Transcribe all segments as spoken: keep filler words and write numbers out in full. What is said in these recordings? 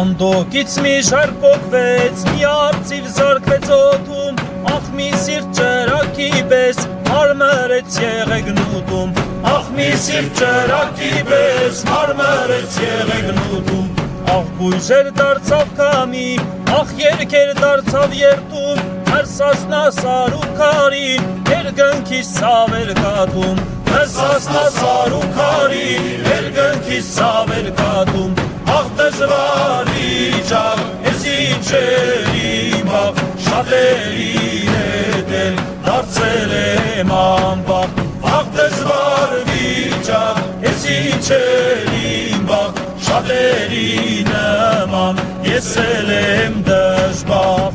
Անդոկից մի շարք պոկվեց, մի արծիվ զարկվեց օդում, ախ մի սիրտ ճրակի պես մարմրեց եղեգնուտում, ախ մի սիրտ ճրակի պես մարմրեց եղեգնուտում, ախ բույժեր դարձավ կամի, ախ երկեր դարձավ երտում, մեր սասնա սարուքարին, երգնքիս սավեր կատում, մեր սասնա սարուքարին, երգնքիս սավեր կատում, ախ դժվարի ճաղ, ես իջեր իմ բաղ, շատերի հետ էլ դարձել եմ անբաղ, ախ դժվար վիճաղ, ես իջեր իմ բաղ, շատերի նման, ես էլ եմ դժբախտ։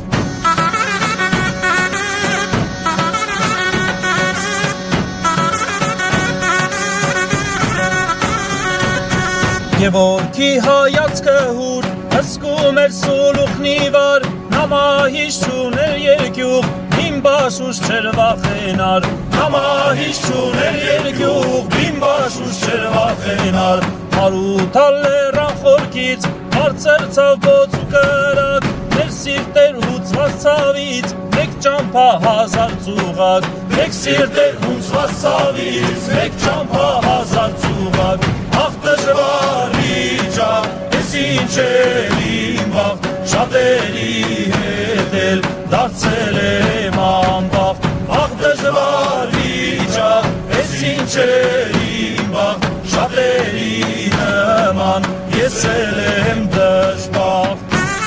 Եվորքի հայացքը հուր, հսկում էր սուլուխնի վար, նամահիշ չուներ երկյուղ, իմ բաշուշ չեր վախենար, նամահիշ չուներ երկյուղ, իմ բաշուշ չեր վախենար, հարութալ լեռան խորքից, բարձր ցավ բոց ու կրակ, մեր սիրտեր հուծված ցավից, մեկ ճամփա հազար ծուղակ, մեկ սիրտեր հուծված ցավից, մեկ ճամփա հազար ծուղակ, ախ դժվարի ճաղ, ես ինչեր իմ բախտ, շատերի հետ էլ դարձել եմ անբախտ, ախ դժվարի ճաղ, ես ինչեր իմ բախտ, շատերի նման, ես էլ եմ դժբախտ։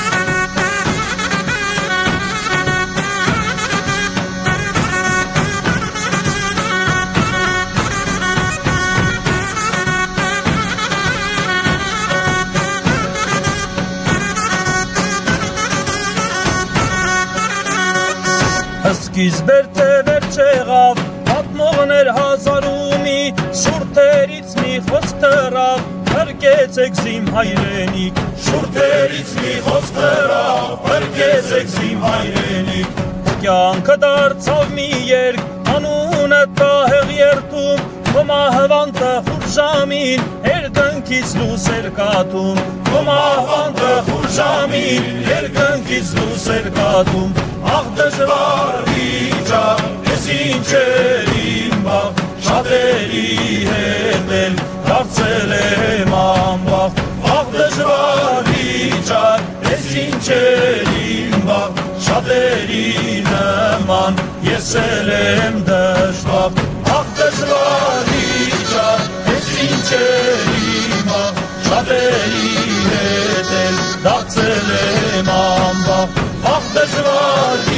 Սկիզբեր թե վերջ եղավ, պատմողներ հազարումի, շուրթերից մի խոսք թռավ, փրկեցեք զիմ հայրենիք, շուրթերից մի խոսք թռավ, փրկեցեք զիմ հայրենիք, կյանքը դարձավ մի երգ, անունը տահեղ երթում, Կոմահվանտը խուրժամին, երգնքից լուս էր կատում, Կոմահվանտը խուրժամին, երգնքից լուս էր կատում, ախ դժվարի ճաղ, ես ինչեր իմ բախտ, շատերի հետ էլ դարձել եմ անբախտ, ախ դժվարի ճաղ, ես ինչեր իմ բախտ, շատերի նման, ես էլ եմ դժբախտ, ախ դժվարի ճաղ, ես ինչեր իմ բախտ, շատերի հետ էլ դարձել եմ անբախտ, ախ դժվարի